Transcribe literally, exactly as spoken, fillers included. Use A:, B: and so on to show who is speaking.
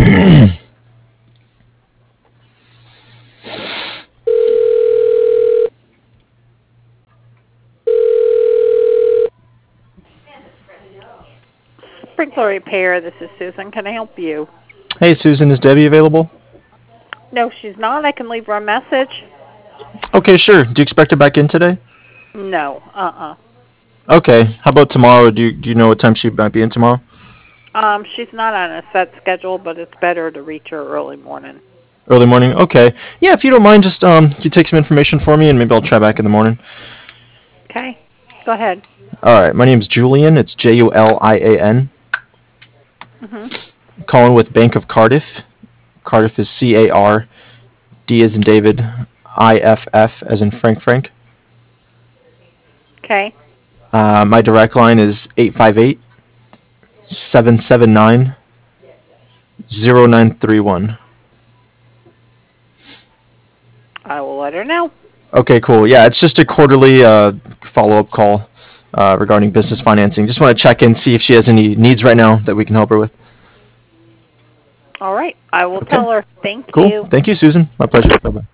A: Sprinkler Repair, this is Susan. Can I help you?
B: Hey, Susan, is Debbie available?
A: No, she's not. I can leave her a message.
B: Okay, sure. Do you expect her back in today?
A: No, uh-uh.
B: Okay. How about tomorrow? Do you, do you know what time she might be in tomorrow?
A: Um, she's not on a set schedule, but it's better to reach her early morning.
B: Early morning? Okay. Yeah, if you don't mind, just um, you take some information for me, and maybe I'll try back in the morning.
A: Okay, go ahead.
B: All right. My name's Julian. It's J U L I A N.
A: Mhm.
B: Calling with Bank of Cardiff. Cardiff is C A R D as in David, I F F as in Frank Frank.
A: Okay.
B: Uh, my direct line is eight five eight, seven seven nine, zero nine three one.
A: I will let her know.
B: Okay, cool. Yeah, it's just a quarterly uh, follow-up call uh, regarding business financing. Just want to check in, see if she has any needs right now that we can help her with.
A: All right, I will
B: Okay.
A: tell her. Thank
B: Cool.
A: you.
B: Thank you, Susan. My pleasure. Bye-bye.